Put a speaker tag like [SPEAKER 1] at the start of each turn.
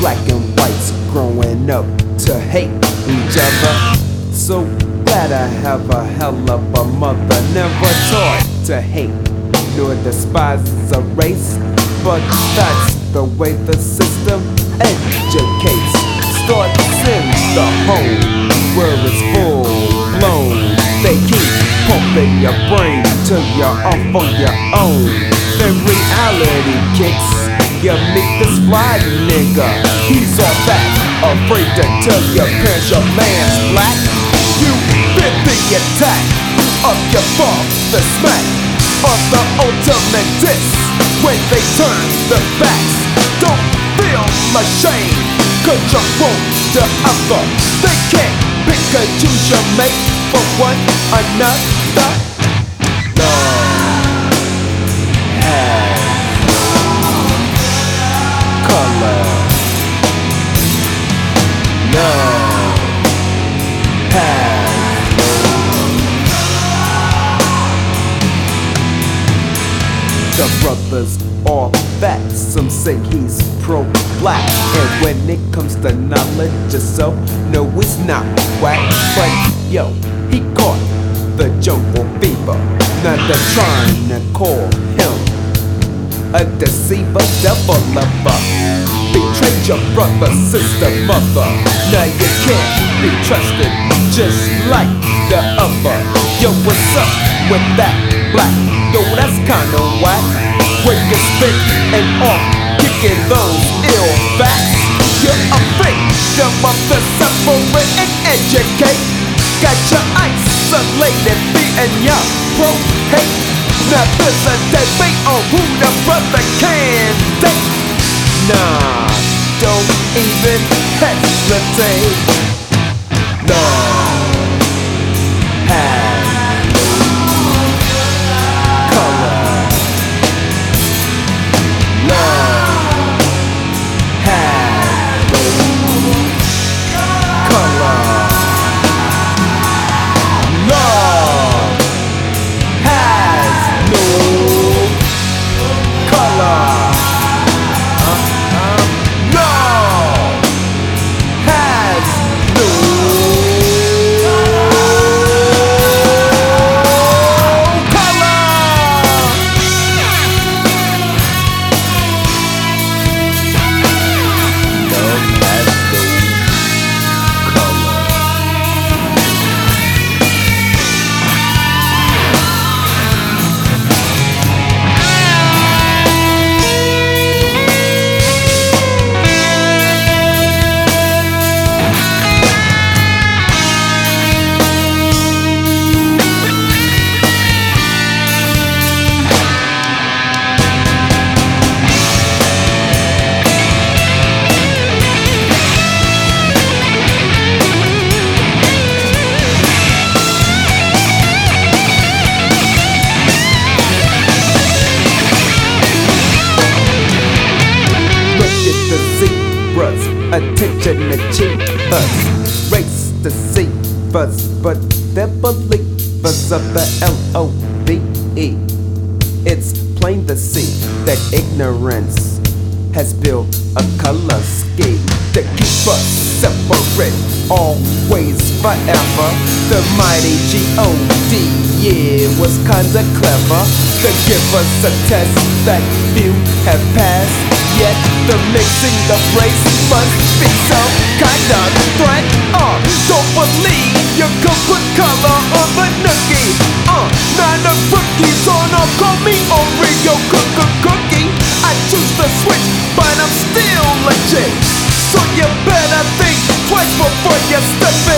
[SPEAKER 1] black and whites growing up to hate each other. So glad I have a hell of a mother. Never taught to hate nor despise a race, but that's the way the system educates. Starts in the home where it's full blown. They keep pumping your brain till you're off on your own. Then reality kicks. You meet this fly nigga, he's all that, afraid to tell your parents your man's black. You been the attack of your father smack, or the ultimate diss when they turn their backs. Don't feel ashamed, cause you're wrong to other. They can't pick and choose your mate for one another. Love has color. Love has the brothers are fat. Some say he's pro-black, and when it comes to knowledge of self, no, it's not whack. But yo, he caught the jungle fever. Now they're trying to call him a deceiver, devil lover. Betrayed your brother, sister, mother. Now you can't be trusted, just like the other. Yo, what's up with that black? Yo, that's kinda whack. When you spit and off, kicking those ill facts. You're a victim of the separate and educate. Got your isolated, beating your pro-hate. Now there's a debate on who the brother can date. Nah, don't even hesitate. Love has color. Love has color. Love has no color. Love has no color. Love has no color. Attention achievers, race deceivers, but they're believers of the LOVE. It's plain to see that ignorance has built a color scheme to keep us separate, always, forever. The mighty G.O.D., yeah, was kinda clever to give us a test that few have passed. Yet the mixing of race must be some kind of threat. Don't believe you can put color on the nookie. Not a rookie's on, call me Oreo cookie. I choose the switch, but I'm still legit. So you better think twice before you step